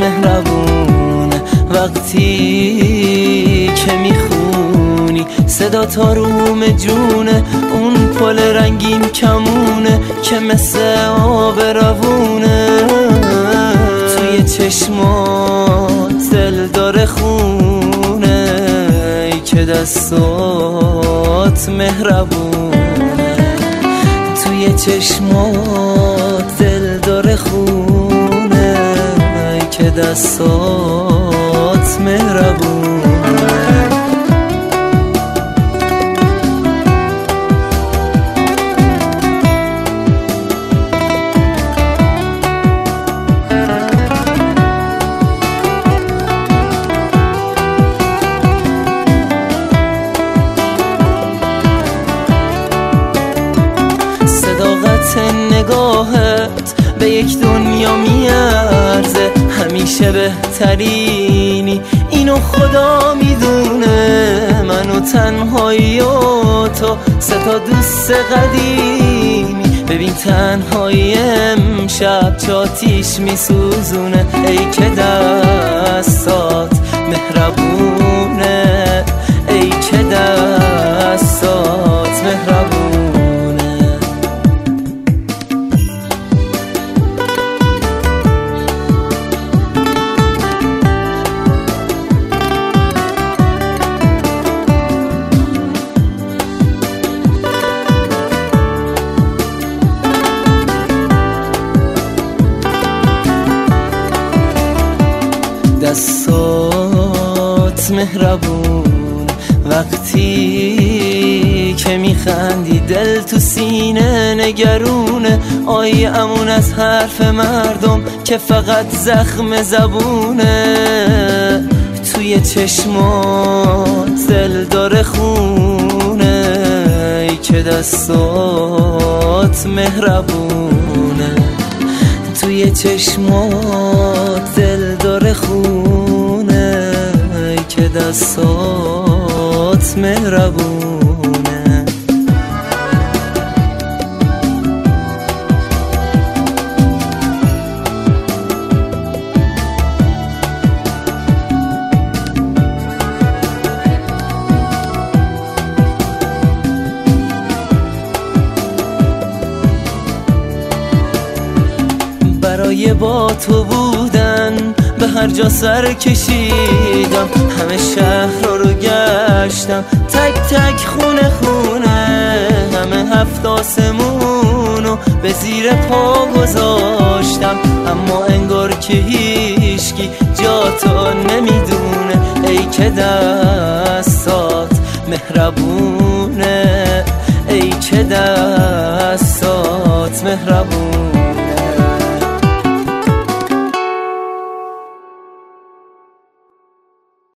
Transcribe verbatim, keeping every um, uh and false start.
مهربونه. وقتی که میخونی صدا تا روم جونه، اون پل رنگین کمونه که مثل آب روونه. توی چشمات دل داره خونه، ای که دستات مهربونه. توی چشمات دل داره خونه، ای که دستات مهربونه. نگاهت به یک دنیا میارزه، همیشه بهترینی اینو خدا میدونه. منو تنهایی و تو سه تا دوست قدیمی، ببین تنهایی امشب چاتیش میسوزونه. ای که دستات مهربونه، ای که دستات مهربونه. دستات مهربون، وقتی که میخندی دل تو سینه نگرونه. آی امون از حرف مردم که فقط زخم زبونه. توی چشمات دل داره خونه، ای که دستات مهربونه. توی چشمات دل داره خونه، ای که دستات مهربونه. برای با تو بودن به هر جا سر کشیدم، همه شهر رو گشتم، تک تک خونه خونه. همه هفت آسمونو به زیر پا گذاشتم، اما انگار که هیچکی جا تو نمیدونه. ای که دستات مهربونه، ای که دستات مهربونه.